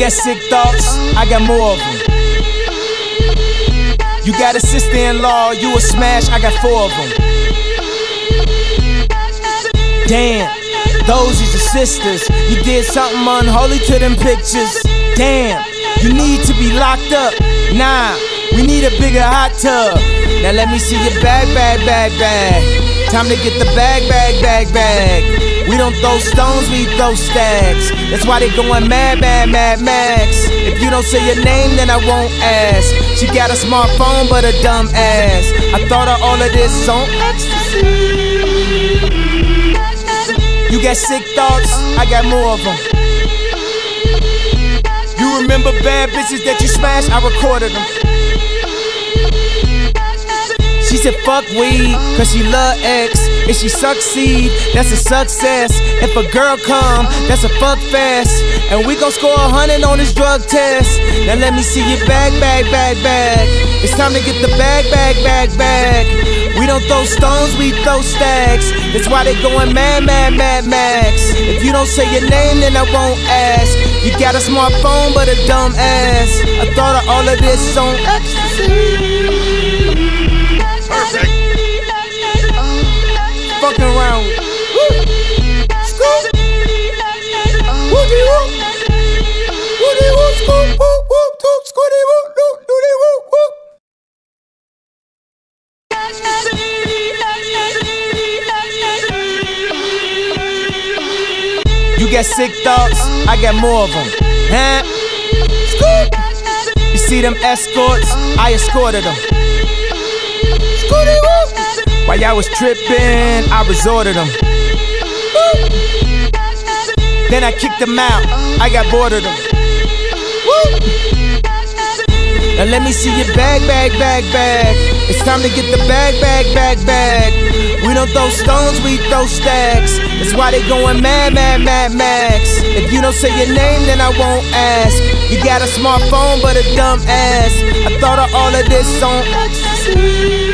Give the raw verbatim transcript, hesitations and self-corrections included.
got sick thoughts, I got more of them. You got a sister-in-law, you a smash, I got four of them. Damn, those is your sisters. You did something unholy to them pictures. Damn, you need to be locked up. Nah, we need a bigger hot tub. Now let me see your bag, bag, bag, bag. Time to get the bag, bag, bag, bag. We don't throw stones, we throw stacks. That's why they going mad, mad, mad, max. If you don't say your name, then I won't ask. She got a smartphone, but a dumb ass. I thought of all of this on ecstasy. You got sick thoughts, I got more of them. You remember bad bitches that you smashed? I recorded them. She said fuck weed, cause she love X. If she succeed, that's a success. If a girl come, that's a fuck fest. And we gon' score a hundred on this drug test. Now let me see your bag, bag, bag, bag. It's time to get the bag, bag, bag, bag. We don't throw stones, we throw stacks. That's why they going mad, mad, mad, max. If you don't say your name, then I won't ask. You got a smartphone, but a dumb ass. I thought of all of this on ecstasy. Perfect. Fucking around. Woo. Scoop. Woody woo. Woody woo. Scoop. Whoop whoop. Toot. Scooty woo. Doot. Doody woo. Whoop. You got sick thoughts, I got more of them. Huh? Scoop. You see them escorts? I escorted them. Scooty woo. While y'all was trippin', I resorted them. Woo. Then I kicked them out, I got bored of them. Woo. Now let me see your bag, bag, bag, bag. It's time to get the bag, bag, bag, bag. We don't throw stones, we throw stacks. That's why they going mad, mad, mad, max. If you don't say your name, then I won't ask. You got a smartphone, but a dumb ass. I thought of all of this on ecstasy.